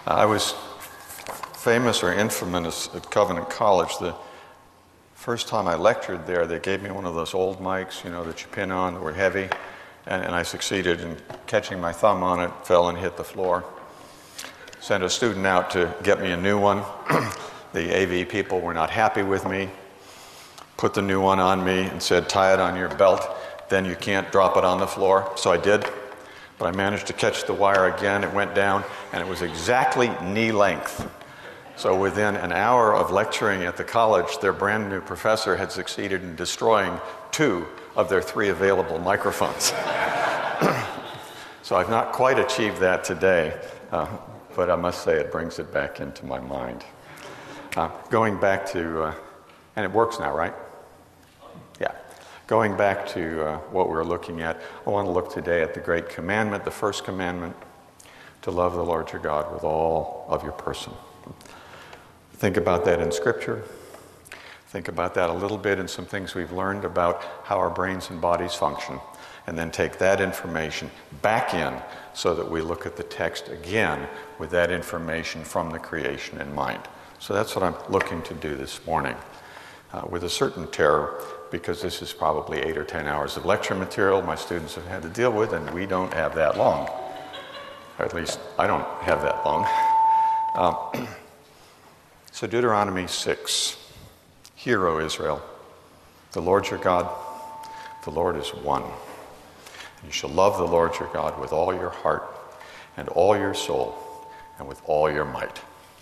I was famous or infamous at Covenant College. The first time I lectured there, they gave me one of those old mics, that you pin on that were heavy, and I succeeded in catching my thumb on it, fell and hit the floor. Sent a student out to get me a new one. The AV people were not happy with me, put the new one on me and said, tie it on your belt, then you can't drop it on the floor. So I did, but I managed to catch the wire again. It went down, and it was exactly knee length. So within an hour of lecturing at the college, their brand new professor had succeeded in destroying 2 of their 3 available microphones. So I've not quite achieved that today, but I must say it brings it back into my mind. Going back to, and it works now, right? Yeah. Going back to what we're looking at, I want to look today at the great commandment, the first commandment, to love the Lord your God with all of your person. Think about that in Scripture. Think about that a little bit in some things we've learned about how our brains and bodies function, and then take that information back in so that we look at the text again with that information from the creation in mind. So that's what I'm looking to do this morning with a certain terror, because this is probably 8 or 10 hours of lecture material my students have had to deal with, and we don't have that long. Or at least I don't have that long. So Deuteronomy 6. Hear, O Israel, the Lord your God, the Lord is one. You shall love the Lord your God with all your heart and all your soul and with all your might.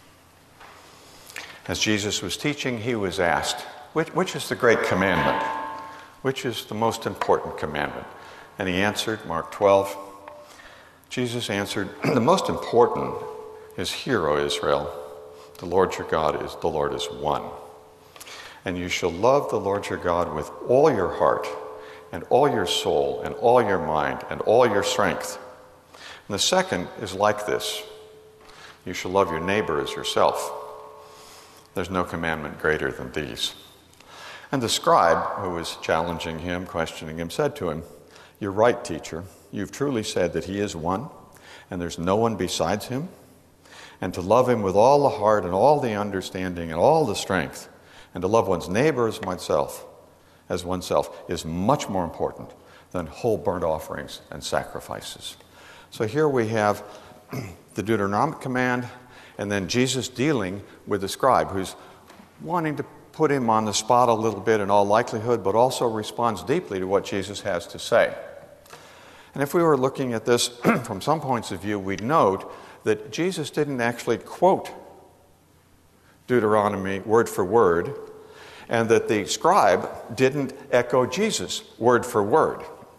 As Jesus was teaching, he was asked, which is the great commandment? Which is the most important commandment? And he answered, Mark 12, Jesus answered, the most important is, hear, O Israel, the Lord your God is, the Lord is one. And you shall love the Lord your God with all your heart and all your soul and all your mind and all your strength. And the second is like this. You shall love your neighbor as yourself. There's no commandment greater than these. And the scribe, who was challenging him, questioning him, said to him, you're right, teacher. You've truly said that he is one, and there's no one besides him. And to love him with all the heart and all the understanding and all the strength, and to love one's neighbor as oneself is much more important than whole burnt offerings and sacrifices. So here we have the Deuteronomic command, and then Jesus dealing with the scribe who's wanting to put him on the spot a little bit in all likelihood, but also responds deeply to what Jesus has to say. And if we were looking at this from some points of view, we'd note that Jesus didn't actually quote Deuteronomy word for word, and that the scribe didn't echo Jesus word for word.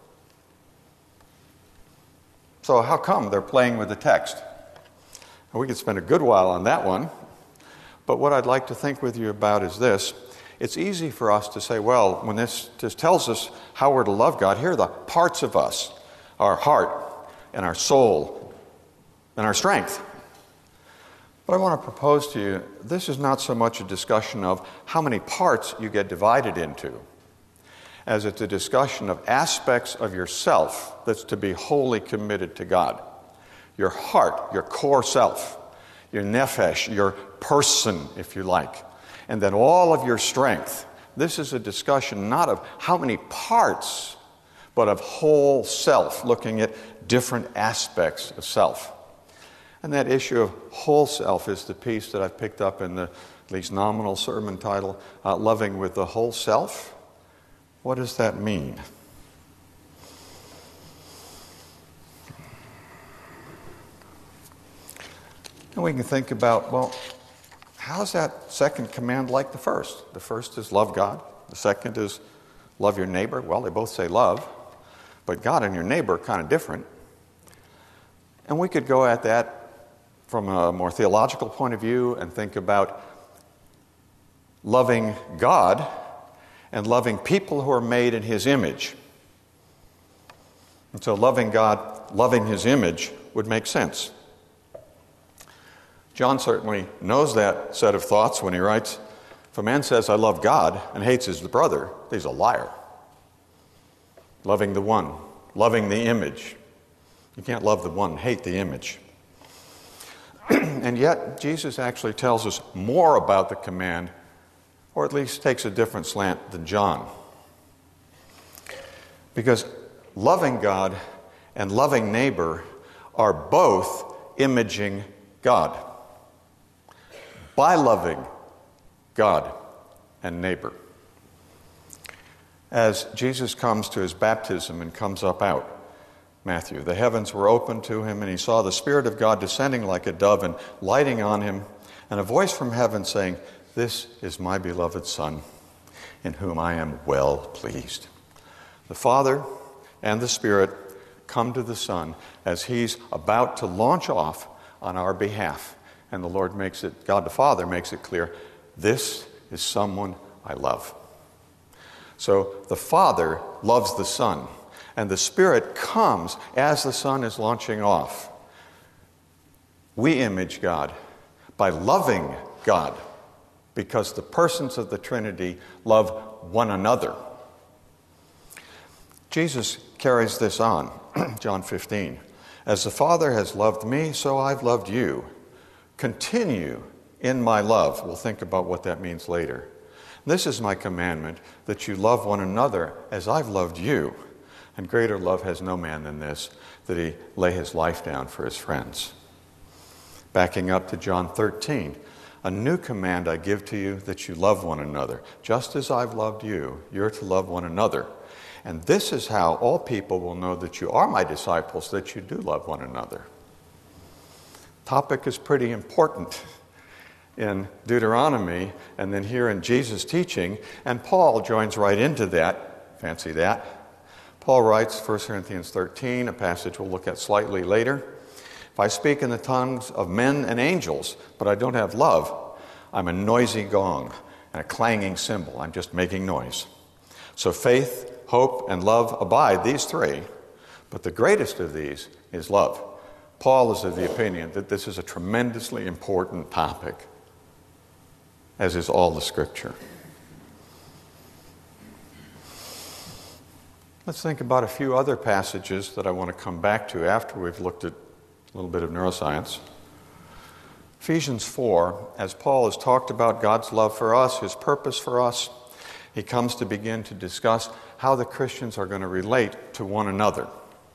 So how come they're playing with the text? And we could spend a good while on that one, but what I'd like to think with you about is this. It's easy for us to say, well, when this tells us how we're to love God, here are the parts of us, our heart and our soul and our strength. But I want to propose to you, this is not so much a discussion of how many parts you get divided into, as it's a discussion of aspects of yourself that's to be wholly committed to God. Your heart, your core self, your nephesh, your person, if you like, and then all of your strength. This is a discussion not of how many parts, but of whole self, looking at different aspects of self. And that issue of whole self is the piece that I've picked up in the at least nominal sermon title, Loving with the Whole Self. What does that mean? And we can think about, well, how's that second command like the first? The first is love God. The second is love your neighbor. Well, they both say love, but God and your neighbor are kind of different. And we could go at that from a more theological point of view and think about loving God and loving people who are made in His image. And so loving God, loving His image would make sense. John certainly knows that set of thoughts when he writes, if a man says, I love God, and hates his brother, he's a liar. Loving the one, loving the image. You can't love the one and hate the image. And And yet, Jesus actually tells us more about the command, or at least takes a different slant than John. Because loving God and loving neighbor are both imaging God. By loving God and neighbor. As Jesus comes to his baptism and comes up out, Matthew, the heavens were opened to him, and he saw the Spirit of God descending like a dove and lighting on him, and a voice from heaven saying, "This is my beloved Son, in whom I am well pleased." The Father and the Spirit come to the Son as he's about to launch off on our behalf. And the Lord makes it, God the Father makes it clear, this is someone I love. So the Father loves the Son, and the Spirit comes as the Son is launching off. We image God by loving God, because the persons of the Trinity love one another. Jesus carries this on, John 15. As the Father has loved me, so I've loved you. Continue in my love. We'll think about what that means later. This is my commandment, that you love one another as I've loved you. And greater love has no man than this, that he lay his life down for his friends. Backing up to John 13. A new command I give to you, that you love one another. Just as I've loved you, you're to love one another. And this is how all people will know that you are my disciples, that you do love one another. Topic is pretty important in Deuteronomy and then here in Jesus' teaching, and Paul joins right into that. Fancy that. Paul writes, 1 Corinthians 13, a passage we'll look at slightly later. If I speak in the tongues of men and angels, but I don't have love, I'm a noisy gong and a clanging cymbal. I'm just making noise. So faith, hope, and love abide, these three, but the greatest of these is love. Paul is of the opinion that this is a tremendously important topic, as is all the Scripture. Let's think about a few other passages that I want to come back to after we've looked at a little bit of neuroscience. Ephesians 4, as Paul has talked about God's love for us, his purpose for us, he comes to begin to discuss how the Christians are going to relate to one another.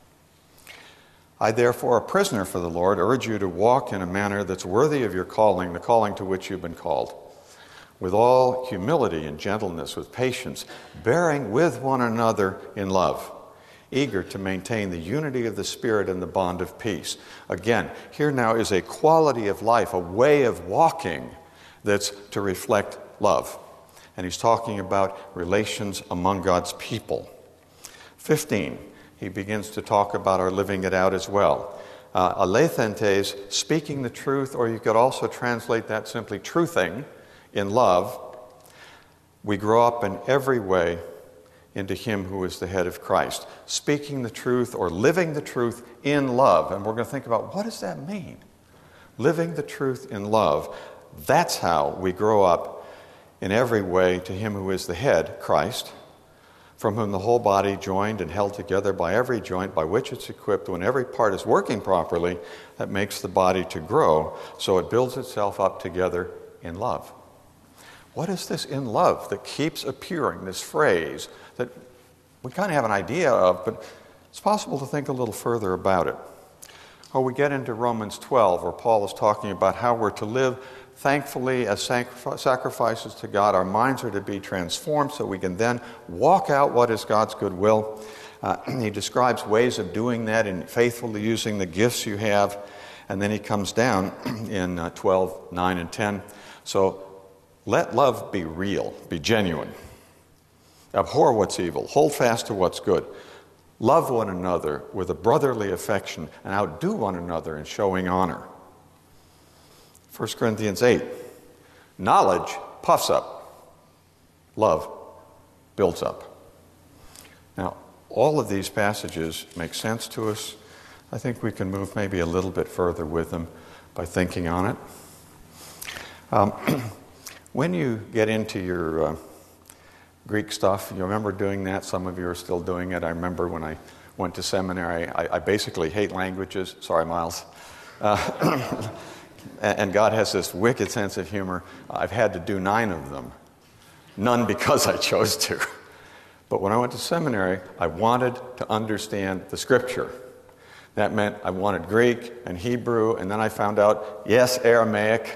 I, therefore, a prisoner for the Lord, urge you to walk in a manner that's worthy of your calling, the calling to which you've been called, with all humility and gentleness, with patience, bearing with one another in love, eager to maintain the unity of the Spirit and the bond of peace. Again, here now is a quality of life, a way of walking that's to reflect love. And he's talking about relations among God's people. 15, he begins to talk about our living it out as well. Alethentes, speaking the truth, or you could also translate that simply truthing in love. We grow up in every way into him who is the head of Christ. Speaking the truth or living the truth in love. And we're going to think about, what does that mean? Living the truth in love. That's how we grow up in every way to him who is the head, Christ, from whom the whole body, joined and held together by every joint by which it's equipped, when every part is working properly, that makes the body to grow, so it builds itself up together in love. What is this in love that keeps appearing, this phrase that we kind of have an idea of, but it's possible to think a little further about it? Or we get into Romans 12, where Paul is talking about how we're to live thankfully as sacrifices to God. Our minds are to be transformed so we can then walk out what is God's good will. He describes ways of doing that in faithfully using the gifts you have. And then he comes down in 12, 9, and 10. So let love be real, be genuine. Abhor what's evil, hold fast to what's good. Love one another with a brotherly affection and outdo one another in showing honor. 1 Corinthians 8, knowledge puffs up, love builds up. Now, all of these passages make sense to us. I think we can move maybe a little bit further with them by thinking on it. When you get into your Greek stuff, you remember doing that? Some of you are still doing it. I remember when I went to seminary, I basically hate languages. Sorry, Miles. And God has this wicked sense of humor. I've had to do 9 of them. None because I chose to. But when I went to seminary, I wanted to understand the Scripture. That meant I wanted Greek and Hebrew, and then I found out, yes, Aramaic.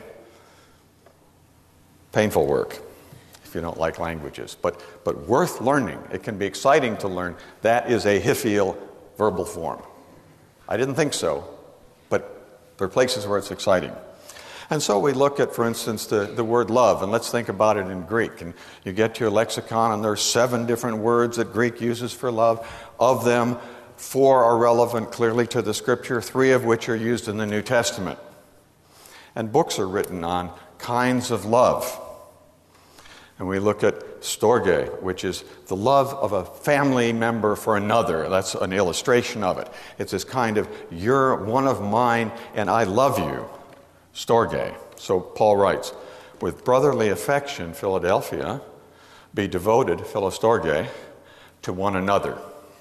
Painful work if you don't like languages, but worth learning. It can be exciting to learn. That is a Hiphial verbal form. I didn't think so, but there are places where it's exciting. And so we look at, for instance, the word love, and let's think about it in Greek. And you get to your lexicon, and there are 7 different words that Greek uses for love. Of them, 4 are relevant clearly to the Scripture, 3 of which are used in the New Testament. And books are written on kinds of love. And we look at storge, which is the love of a family member for another. That's an illustration of it. It's this kind of, you're one of mine and I love you. Storge. So Paul writes, with brotherly affection, Philadelphia, be devoted, philostorge, to one another.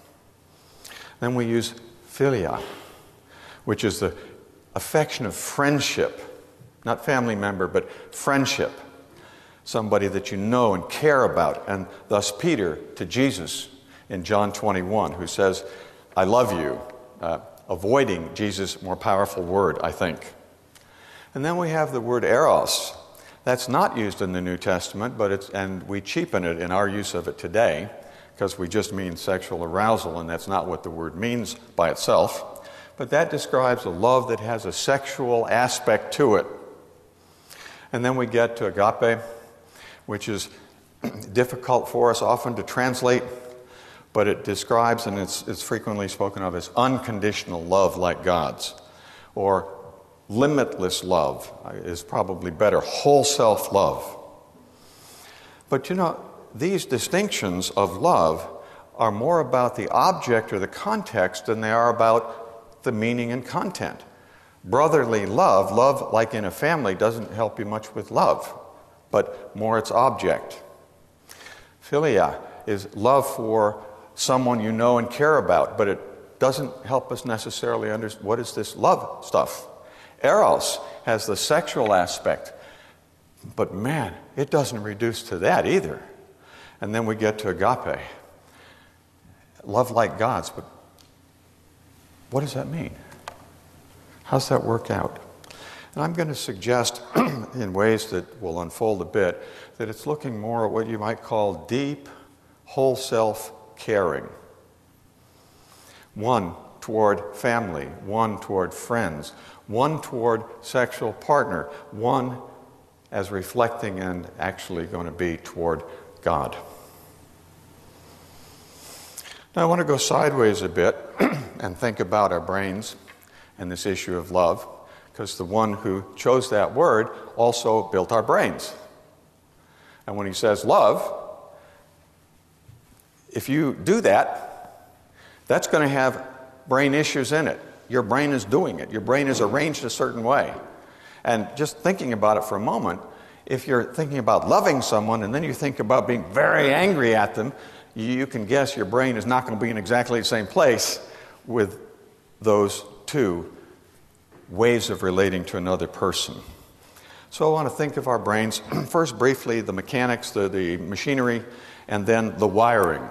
Then we use philia, which is the affection of friendship. Not family member, but friendship. Somebody that you know and care about. And thus Peter to Jesus in John 21, who says, I love you, avoiding Jesus' more powerful word, I think. And then we have the word eros. That's not used in the New Testament, and we cheapen it in our use of it today, because we just mean sexual arousal, and that's not what the word means by itself. But that describes a love that has a sexual aspect to it. And then we get to agape, which is difficult for us often to translate, but it describes, and it's frequently spoken of as unconditional love like God's, or limitless love is probably better, whole self love. But you know, these distinctions of love are more about the object or the context than they are about the meaning and content. Brotherly love like in a family, doesn't help you much with love, but more its object. Philia is love for someone you know and care about, but it doesn't help us necessarily understand what is this love stuff. Eros has the sexual aspect, but man, it doesn't reduce to that either. And then we get to agape, love like God's, but what does that mean? How's that work out? And I'm going to suggest, in ways that will unfold a bit, that it's looking more at what you might call deep, whole self caring. One toward family, one toward friends, one toward sexual partner, one as reflecting and actually going to be toward God. Now I want to go sideways a bit and think about our brains and this issue of love, because the one who chose that word also built our brains. And when he says love, if you do that, that's going to have brain issues in it. Your brain is doing it. Your brain is arranged a certain way. And just thinking about it for a moment, if you're thinking about loving someone and then you think about being very angry at them, you can guess your brain is not going to be in exactly the same place with those two ways of relating to another person. So I want to think of our brains, first briefly the mechanics, the machinery, and then the wiring,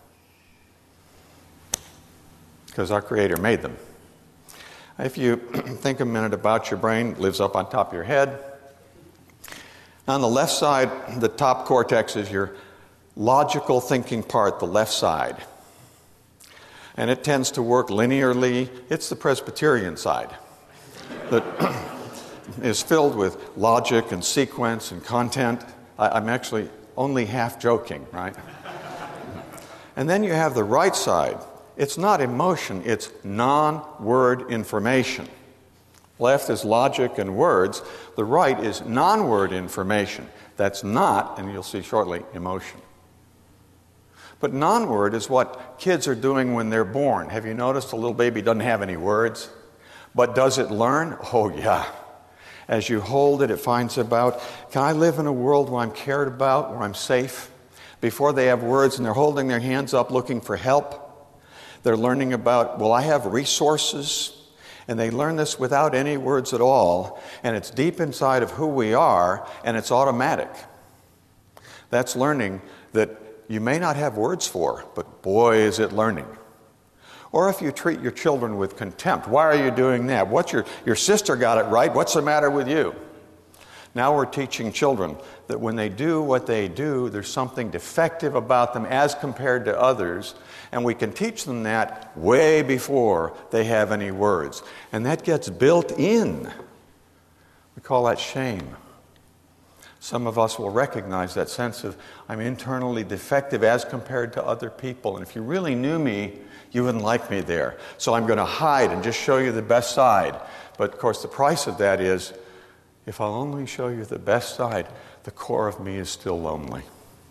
because our Creator made them. If you think a minute about your brain, it lives up on top of your head. On the left side, the top cortex is your logical thinking part, the left side. And it tends to work linearly. It's the Presbyterian side that is filled with logic and sequence and content. I'm actually only half joking, right? And then you have the right side. It's not emotion, it's non-word information. Left is logic and words. The right is non-word information. That's not, and you'll see shortly, emotion. But non-word is what kids are doing when they're born. Have you noticed a little baby doesn't have any words? But does it learn? Oh, yeah. As you hold it, it finds about, can I live in a world where I'm cared about, where I'm safe? Before they have words and they're holding their hands up looking for help, they're learning about, will I have resources? And they learn this without any words at all, and it's deep inside of who we are, and it's automatic. That's learning that you may not have words for, but boy, is it learning. Or if you treat your children with contempt, why are you doing that? Your sister got it right, what's the matter with you? Now we're teaching children that when they do what they do, there's something defective about them as compared to others, and we can teach them that way before they have any words. And that gets built in. We call that shame. Some of us will recognize that sense of, I'm internally defective as compared to other people, and if you really knew me, you wouldn't like me there. So I'm going to hide and just show you the best side. But of course, the price of that is, if I'll only show you the best side, the core of me is still lonely.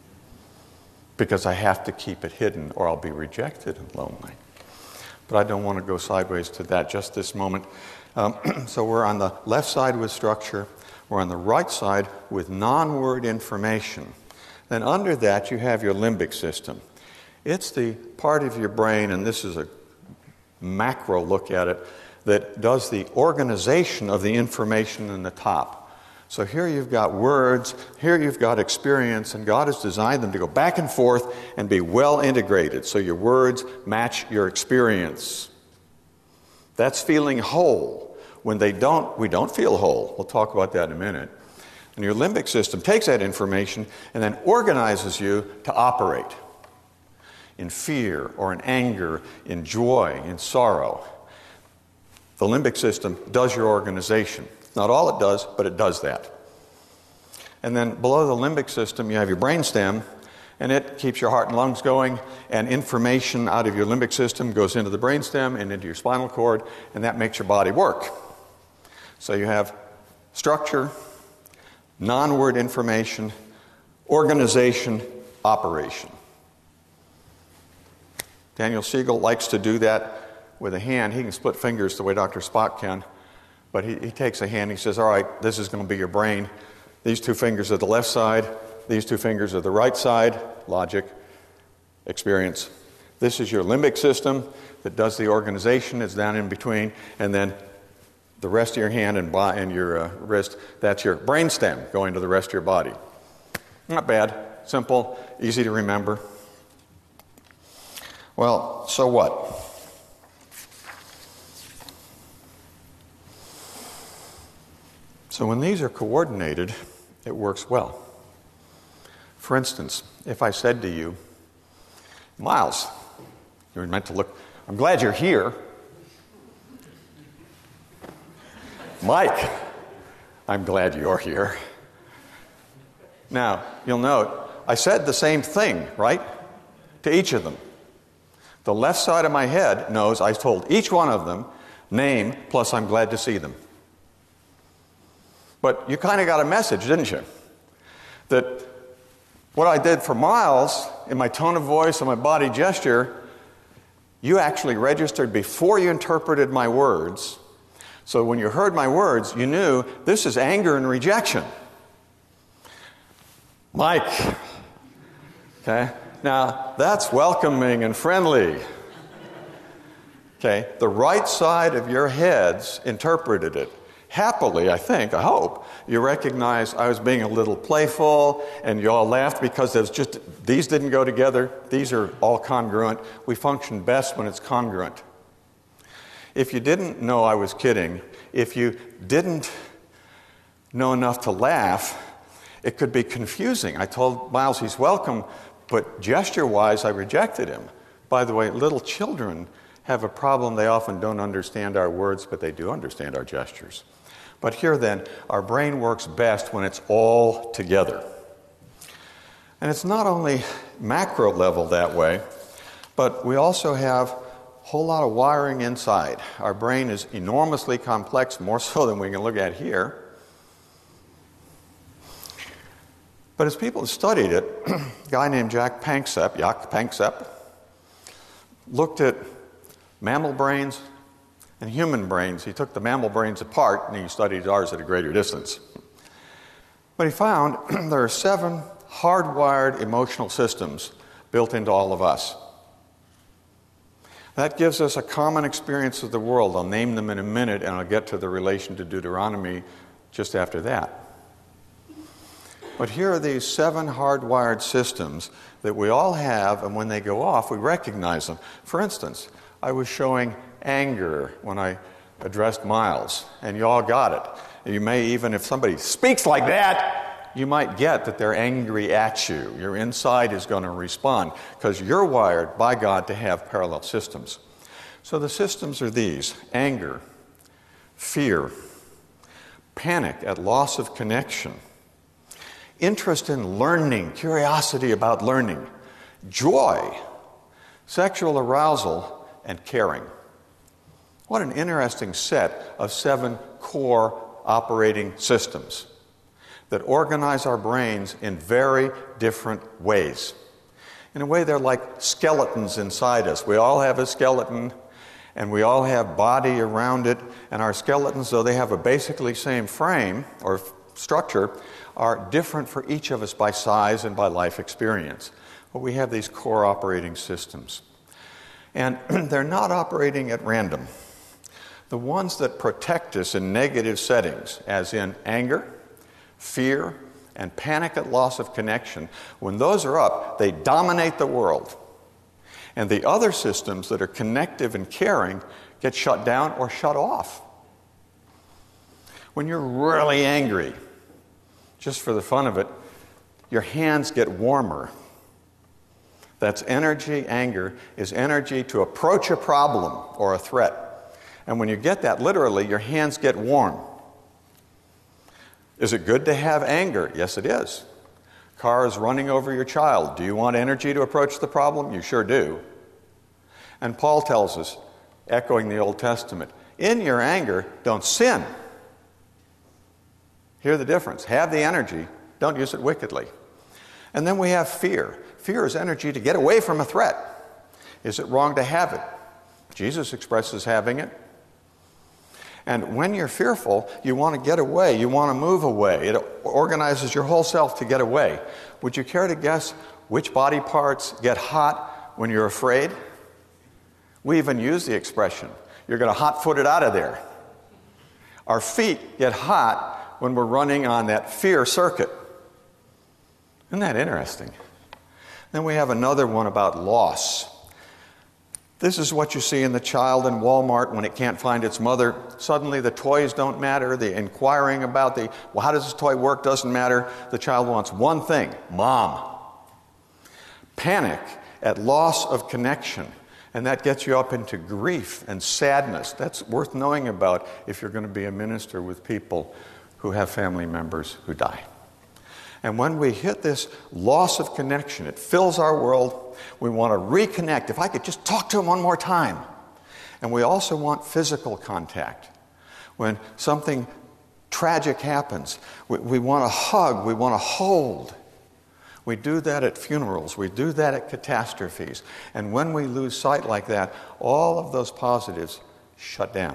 Because I have to keep it hidden or I'll be rejected and lonely. But I don't want to go sideways to that just this moment. So we're on the left side with structure. We're on the right side with non-word information. Then under that you have your limbic system. It's the part of your brain, and this is a macro look at it, that does the organization of the information in the top. So here you've got words, here you've got experience, and God has designed them to go back and forth and be well integrated. So your words match your experience. That's feeling whole. When they don't, we don't feel whole. We'll talk about that in a minute. And your limbic system takes that information and then organizes you to operate in fear or in anger, in joy, in sorrow. The limbic system does your organization. Not all it does, but it does that. And then below the limbic system, you have your brainstem, and it keeps your heart and lungs going, and information out of your limbic system goes into the brainstem and into your spinal cord, and that makes your body work. So you have structure, non-word information, organization, operation. Daniel Siegel likes to do that with a hand. He can split fingers the way Dr. Spock can, but he takes a hand, he says, all right, this is going to be your brain. These two fingers are the left side, these two fingers are the right side, logic, experience. This is your limbic system that does the organization, it's down in between, and then the rest of your hand and your wrist, that's your brainstem going to the rest of your body. Not bad, simple, easy to remember. Well, so what? So when these are coordinated, it works well. For instance, if I said to you, Miles, you were meant to look, I'm glad you're here. Mike, I'm glad you're here. Now, you'll note, I said the same thing, right? To each of them. The left side of my head knows I told each one of them, name plus I'm glad to see them. But you kind of got a message, didn't you? That what I did for Miles, in my tone of voice and my body gesture, you actually registered before you interpreted my words. So when you heard my words, you knew this is anger and rejection. Mike. Okay? Now, that's welcoming and friendly. Okay? The right side of your heads interpreted it. Happily, I think, I hope, you recognize I was being a little playful and you all laughed because there's just, these didn't go together. These are all congruent. We function best when it's congruent. If you didn't know I was kidding, if you didn't know enough to laugh, it could be confusing. I told Miles he's welcome, but gesture-wise, I rejected him. By the way, little children have a problem. They often don't understand our words, but they do understand our gestures. But here then, our brain works best when it's all together. And it's not only macro level that way, but we also have a whole lot of wiring inside. Our brain is enormously complex, more so than we can look at here. But as people have studied it, a guy named Jaak Panksepp, looked at mammal brains and human brains. He took the mammal brains apart and he studied ours at a greater distance. But he found there are 7 hardwired emotional systems built into all of us. That gives us a common experience of the world. I'll name them in a minute, and I'll get to the relation to Deuteronomy just after that. But here are these 7 hardwired systems that we all have, and when they go off, we recognize them. For instance, I was showing anger when I addressed Miles, and you all got it. You may even, if somebody speaks like that, you might get that they're angry at you. Your inside is going to respond because you're wired by God to have parallel systems. So the systems are these: anger, fear, panic at loss of connection, interest in learning, curiosity about learning, joy, sexual arousal, and caring. What an interesting set of 7 core operating systems that organize our brains in very different ways. In a way, they're like skeletons inside us. We all have a skeleton, and we all have body around it, and our skeletons, though they have a basically same frame or structure, are different for each of us by size and by life experience. But we have these core operating systems. And they're not operating at random. The ones that protect us in negative settings, as in anger, fear, and panic at loss of connection, when those are up, they dominate the world. And the other systems that are connective and caring get shut down or shut off. When you're really angry, just for the fun of it, your hands get warmer. That's energy. Anger is energy to approach a problem or a threat. And when you get that, literally, your hands get warm. Is it good to have anger? Yes, it is. Car is running over your child. Do you want energy to approach the problem? You sure do. And Paul tells us, echoing the Old Testament, in your anger, don't sin. Hear the difference. Have the energy. Don't use it wickedly. And then we have fear. Fear is energy to get away from a threat. Is it wrong to have it? Jesus expresses having it. And when you're fearful, you want to get away. You want to move away. It organizes your whole self to get away. Would you care to guess which body parts get hot when you're afraid? We even use the expression, you're going to hot-foot it out of there. Our feet get hot when we're running on that fear circuit. Isn't that interesting? Then we have another one about loss. This is what you see in the child in Walmart when it can't find its mother. Suddenly the toys don't matter. The inquiring about how does this toy work doesn't matter. The child wants one thing: Mom. Panic at loss of connection. And that gets you up into grief and sadness. That's worth knowing about if you're going to be a minister with people who have family members who die. And when we hit this loss of connection, it fills our world. We want to reconnect. If I could just talk to him one more time. And we also want physical contact. When something tragic happens, we want to hug, we want to hold. We do that at funerals. We do that at catastrophes. And when we lose sight like that, all of those positives shut down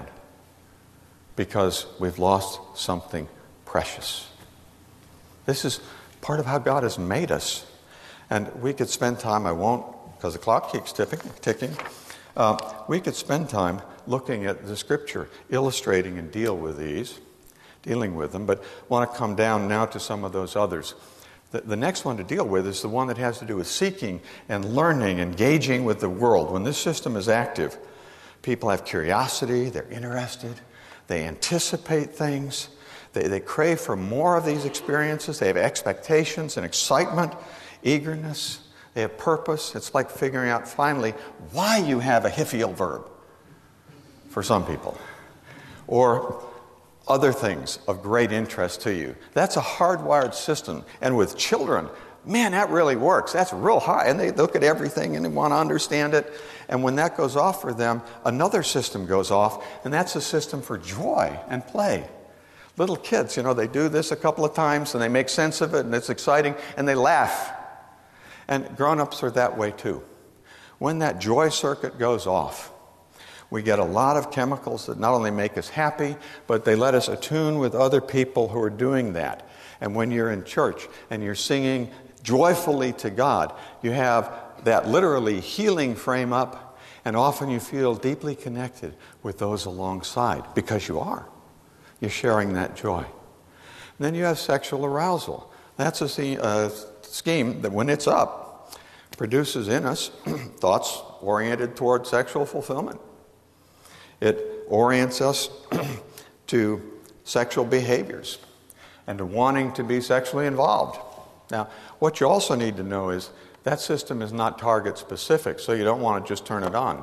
because we've lost something precious. This is part of how God has made us. And we could spend time, I won't, because the clock keeps ticking. We could spend time looking at the Scripture, illustrating and dealing with them, but want to come down now to some of those others. The next one to deal with is the one that has to do with seeking and learning, engaging with the world. When this system is active, people have curiosity, they're interested, they anticipate things, they crave for more of these experiences, they have expectations and excitement, eagerness, they have purpose. It's like figuring out finally why you have a hiphil verb for some people. Or other things of great interest to you. That's a hardwired system. And with children, man, that really works. That's real high. And they look at everything and they want to understand it. And when that goes off for them, another system goes off, and that's a system for joy and play. Little kids, they do this a couple of times and they make sense of it and it's exciting and they laugh. And grown-ups are that way too. When that joy circuit goes off, we get a lot of chemicals that not only make us happy, but they let us attune with other people who are doing that. And when you're in church and you're singing joyfully to God, you have that literally healing frame up, And often you feel deeply connected with those alongside because you are. You're sharing that joy. And then you have sexual arousal. That's a scheme that when it's up, produces in us thoughts oriented toward sexual fulfillment. It orients us to sexual behaviors and to wanting to be sexually involved. Now, what you also need to know is that system is not target specific, so you don't want to just turn it on.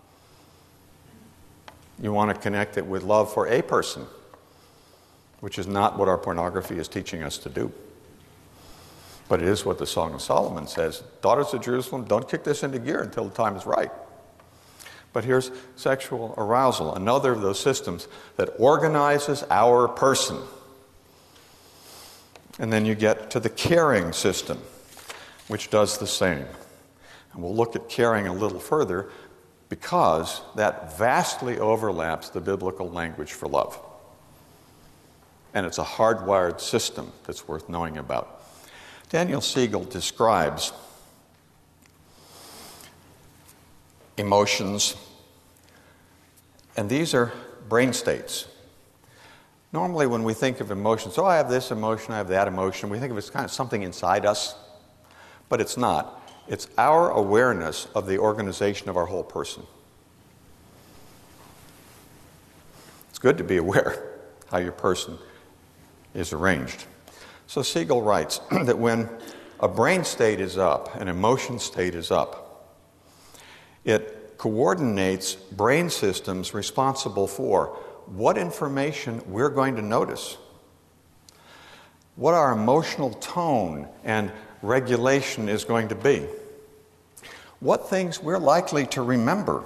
You want to connect it with love for a person, which is not what our pornography is teaching us to do. But it is what the Song of Solomon says. Daughters of Jerusalem, don't kick this into gear until the time is right. But here's sexual arousal, another of those systems that organizes our person. And then you get to the caring system, which does the same. And we'll look at caring a little further because that vastly overlaps the biblical language for love. And it's a hardwired system that's worth knowing about. Daniel Siegel describes emotions, and these are brain states. Normally when we think of emotions, I have this emotion, I have that emotion, we think of it as kind of something inside us, but it's not. It's our awareness of the organization of our whole person. It's good to be aware how your person is arranged. So Siegel writes that when a brain state is up, an emotion state is up, it coordinates brain systems responsible for what information we're going to notice, what our emotional tone and regulation is going to be, what things we're likely to remember.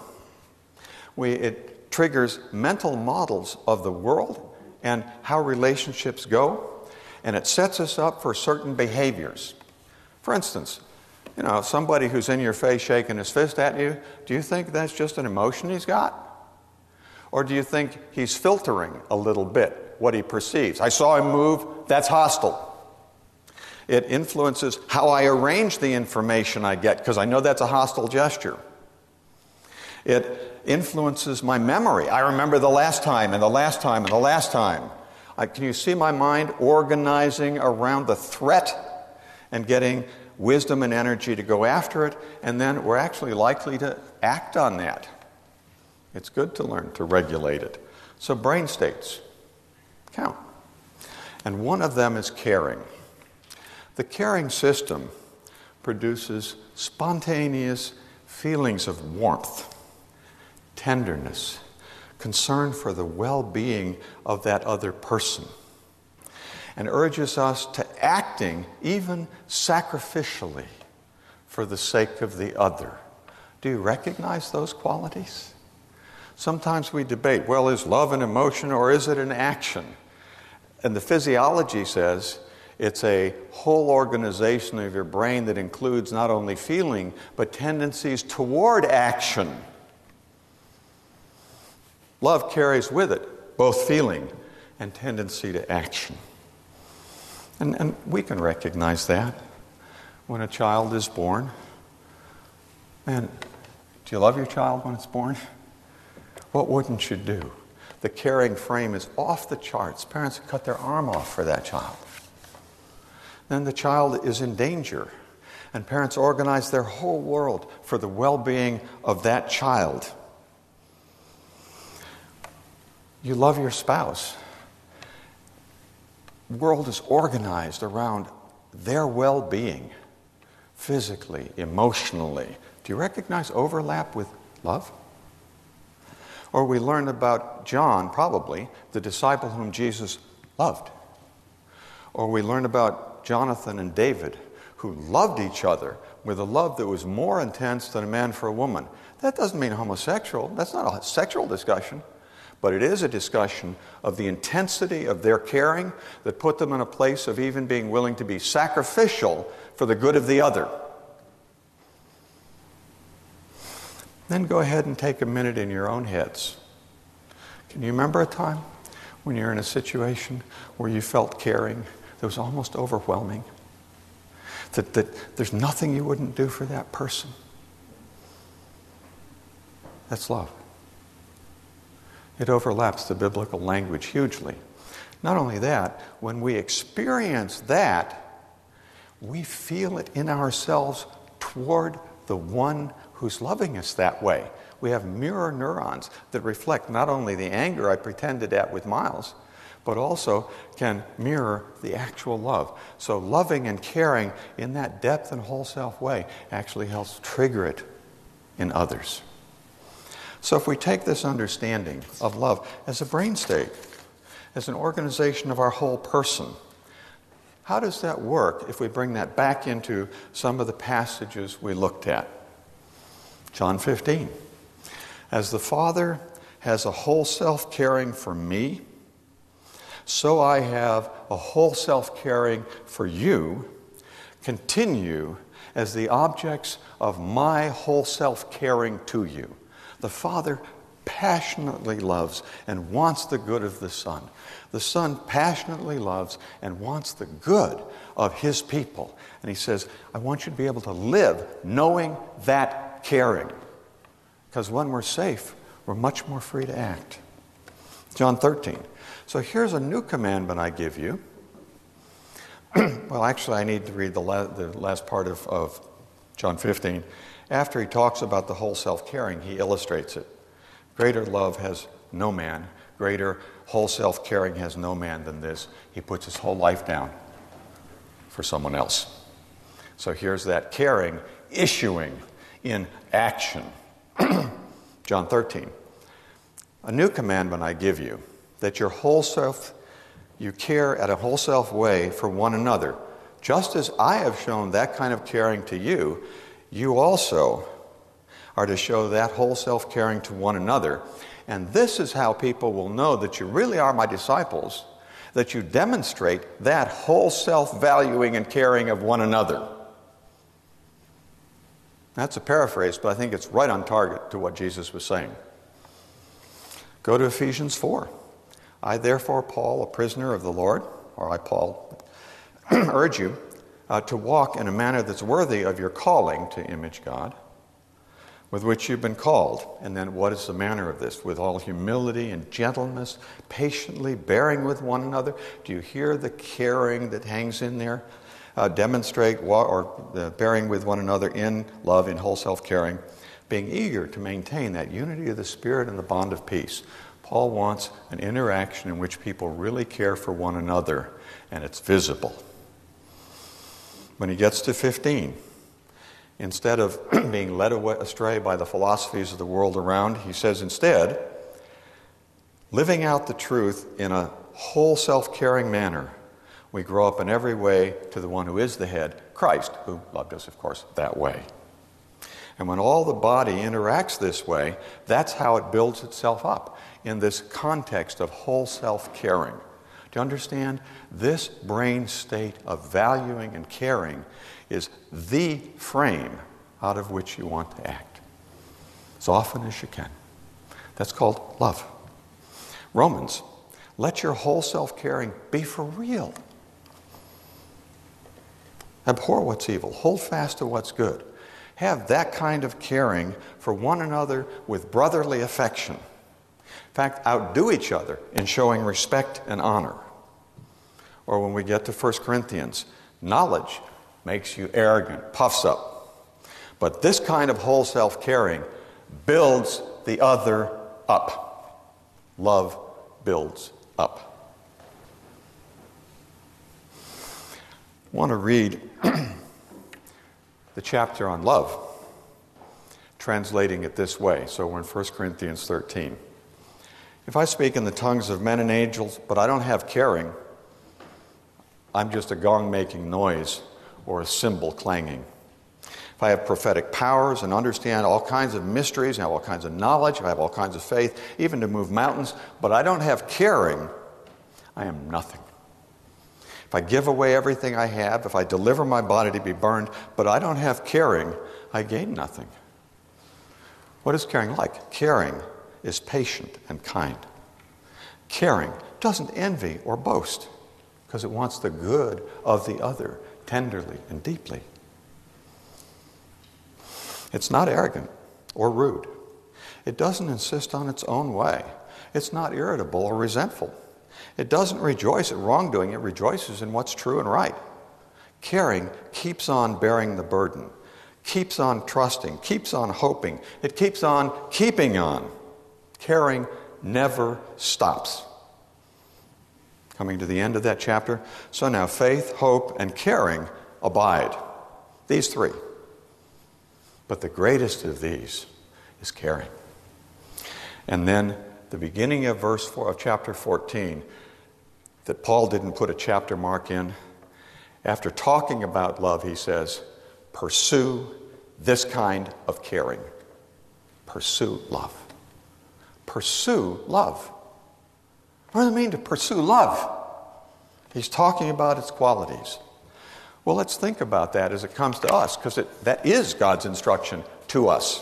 It triggers mental models of the world and how relationships go, and it sets us up for certain behaviors. For instance, somebody who's in your face shaking his fist at you, do you think that's just an emotion he's got? Or do you think he's filtering a little bit what he perceives? I saw him move, that's hostile. It influences how I arrange the information I get, because I know that's a hostile gesture. It influences my memory. I remember the last time, and the last time, and the last time. Can you see my mind organizing around the threat and getting wisdom and energy to go after it? And then we're actually likely to act on that. It's good to learn to regulate it. So brain states count. And one of them is caring. The caring system produces spontaneous feelings of warmth, tenderness, concern for the well-being of that other person, and urges us to acting even sacrificially for the sake of the other. Do you recognize those qualities? Sometimes we debate, is love an emotion or is it an action? And the physiology says it's a whole organization of your brain that includes not only feeling, but tendencies toward action. Love carries with it both feeling and tendency to action. And we can recognize that when a child is born. Man, do you love your child when it's born? What wouldn't you do? The caring frame is off the charts. Parents cut their arm off for that child. Then the child is in danger, and parents organize their whole world for the well-being of that child. You love your spouse. The world is organized around their well-being, physically, emotionally. Do you recognize overlap with love? Or we learn about John, probably, the disciple whom Jesus loved. Or we learn about Jonathan and David, who loved each other with a love that was more intense than a man for a woman. That doesn't mean homosexual. That's not a sexual discussion. But it is a discussion of the intensity of their caring that put them in a place of even being willing to be sacrificial for the good of the other. Then go ahead and take a minute in your own heads. Can you remember a time when you're in a situation where you felt caring that was almost overwhelming? That there's nothing you wouldn't do for that person? That's love. It overlaps the biblical language hugely. Not only that, when we experience that, we feel it in ourselves toward the one who's loving us that way. We have mirror neurons that reflect not only the anger I pretended at with Miles, but also can mirror the actual love. So loving and caring in that depth and whole self way actually helps trigger it in others. So if we take this understanding of love as a brain state, as an organization of our whole person, how does that work if we bring that back into some of the passages we looked at? John 15. As the Father has a whole self caring for me, so I have a whole self caring for you. Continue as the objects of my whole self caring to you. The Father passionately loves and wants the good of the Son. The Son passionately loves and wants the good of His people. And He says, I want you to be able to live knowing that caring. Because when we're safe, we're much more free to act. John 13. So here's a new commandment I give you. Well, actually, I need to read the last part of John 15. After he talks about the whole self-caring, he illustrates it. Greater love has no man. Greater whole self-caring has no man than this. He puts his whole life down for someone else. So here's that caring issuing in action. John 13. A new commandment I give you, that your whole self, you care at a whole self way for one another. Just as I have shown that kind of caring to you, you also are to show that whole self-caring to one another. And this is how people will know that you really are my disciples, that you demonstrate that whole self-valuing and caring of one another. That's a paraphrase, but I think it's right on target to what Jesus was saying. Go to Ephesians 4. I therefore, Paul, a prisoner of the Lord, or I, Paul, urge you to walk in a manner that's worthy of your calling to image God, with which you've been called. And then what is the manner of this? With all humility and gentleness, patiently bearing with one another. Do you hear the caring that hangs in there? Demonstrate bearing with one another in love, in whole self-caring, being eager to maintain that unity of the Spirit and the bond of peace. Paul wants an interaction in which people really care for one another, and it's visible. When he gets to 15, instead of being led astray by the philosophies of the world around, he says instead, living out the truth in a whole self-caring manner, we grow up in every way to the one who is the head, Christ, who loved us, of course, that way. And when all the body interacts this way, that's how it builds itself up in this context of whole self-caring. Do you understand? This brain state of valuing and caring is the frame out of which you want to act as often as you can. That's called love. Romans, let your whole self-caring be for real. Abhor what's evil. Hold fast to what's good. Have that kind of caring for one another with brotherly affection. In fact, outdo each other in showing respect and honor. Or when we get to 1 Corinthians, knowledge makes you arrogant, puffs up. But this kind of whole self-caring builds the other up. Love builds up. I want to read the chapter on love, translating it this way. So we're in 1 Corinthians 13. If I speak in the tongues of men and angels, but I don't have caring, I'm just a gong making noise or a cymbal clanging. If I have prophetic powers and understand all kinds of mysteries and have all kinds of knowledge, if I have all kinds of faith, even to move mountains, but I don't have caring, I am nothing. If I give away everything I have, if I deliver my body to be burned, but I don't have caring, I gain nothing. What is caring like? Caring is patient and kind. Caring doesn't envy or boast because it wants the good of the other tenderly and deeply. It's not arrogant or rude. It doesn't insist on its own way. It's not irritable or resentful. It doesn't rejoice at wrongdoing. It rejoices in what's true and right. Caring keeps on bearing the burden, keeps on trusting, keeps on hoping. It keeps on keeping on. Caring never stops. Coming to the end of that chapter. So now faith, hope, and caring abide. These three. But the greatest of these is caring. And then the beginning of verse 4 of chapter 14, that Paul didn't put a chapter mark in. After talking about love, he says, pursue this kind of caring. Pursue love. Pursue love. What does it mean to pursue love? He's talking about its qualities. Well, let's think about that as it comes to us, because that is God's instruction to us.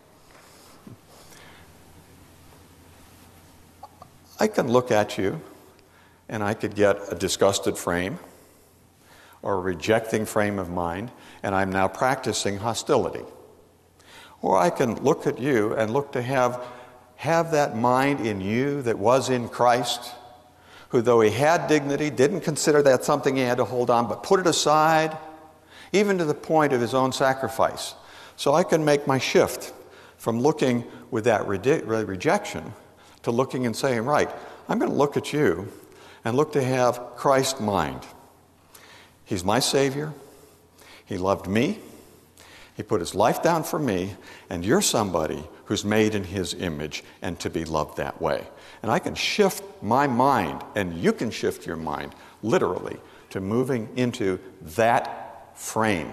I can look at you and I could get a disgusted frame or a rejecting frame of mind, and I'm now practicing hostility. Or I can look at you and look to have that mind in you that was in Christ, who though he had dignity, didn't consider that something he had to hold on, but put it aside, even to the point of his own sacrifice. So I can make my shift from looking with that rejection to looking and saying, right, I'm going to look at you and look to have Christ's mind. He's my Savior. He loved me. He put his life down for me, and you're somebody who's made in his image and to be loved that way. And I can shift my mind, and you can shift your mind, literally, to moving into that frame.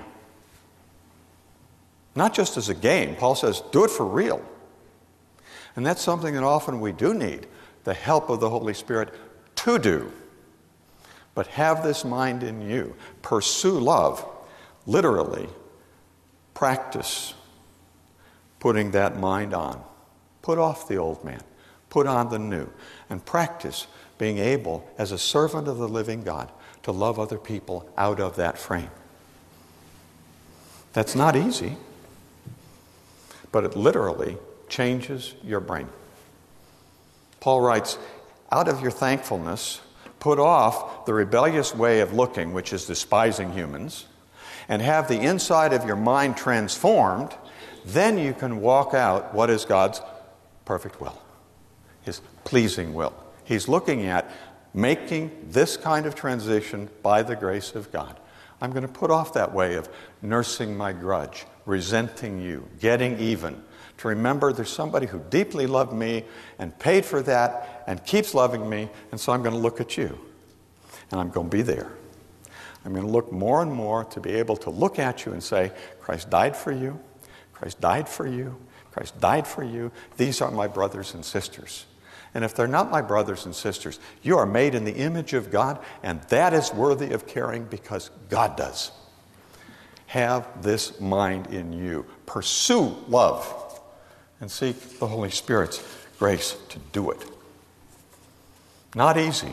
Not just as a game. Paul says, do it for real. And that's something that often we do need the help of the Holy Spirit to do. But have this mind in you. Pursue love. Literally, practice putting that mind on. Put off the old man. Put on the new. And practice being able, as a servant of the living God, to love other people out of that frame. That's not easy, but it literally changes your brain. Paul writes, out of your thankfulness, put off the rebellious way of looking, which is despising humans, and have the inside of your mind transformed. Then you can walk out what is God's perfect will, his pleasing will. He's looking at making this kind of transition by the grace of God. I'm going to put off that way of nursing my grudge, resenting you, getting even, to remember there's somebody who deeply loved me and paid for that and keeps loving me, and so I'm going to look at you, and I'm going to be there. I'm going to look more and more to be able to look at you and say, Christ died for you, Christ died for you, Christ died for you. These are my brothers and sisters. And if they're not my brothers and sisters, you are made in the image of God, and that is worthy of caring because God does. Have this mind in you. Pursue love and seek the Holy Spirit's grace to do it. Not easy,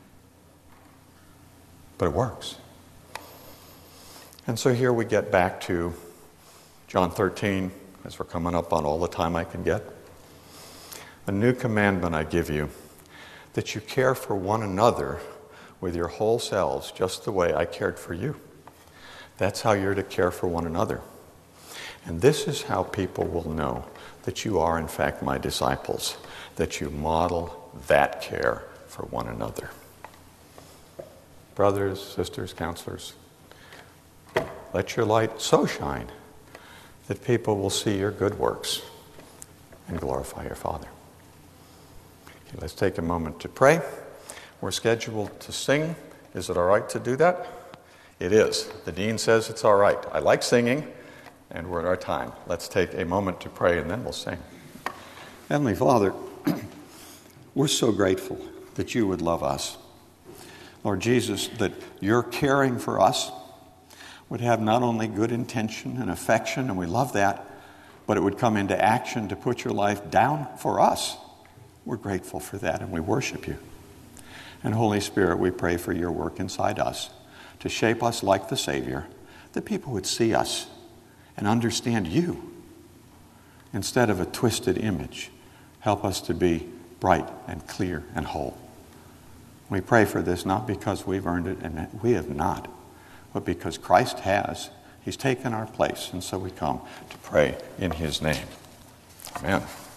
but it works. And so here we get back to John 13, as we're coming up on all the time I can get. A new commandment I give you, that you care for one another with your whole selves, just the way I cared for you. That's how you're to care for one another. And this is how people will know that you are, in fact, my disciples, that you model that care for one another. Brothers, sisters, counselors, let your light so shine that people will see your good works and glorify your Father. Okay, let's take a moment to pray. We're scheduled to sing. Is it all right to do that? It is. The dean says it's all right. I like singing, and we're at our time. Let's take a moment to pray, and then we'll sing. Heavenly Father, we're so grateful that you would love us. Lord Jesus, that your caring for us would have not only good intention and affection, and we love that, but it would come into action to put your life down for us. We're grateful for that, and we worship you. And Holy Spirit, we pray for your work inside us to shape us like the Savior, that people would see us and understand you instead of a twisted image. Help us to be bright and clear and whole. We pray for this not because we've earned it, and we have not, but because Christ has. He's taken our place, and so we come to pray in his name. Amen.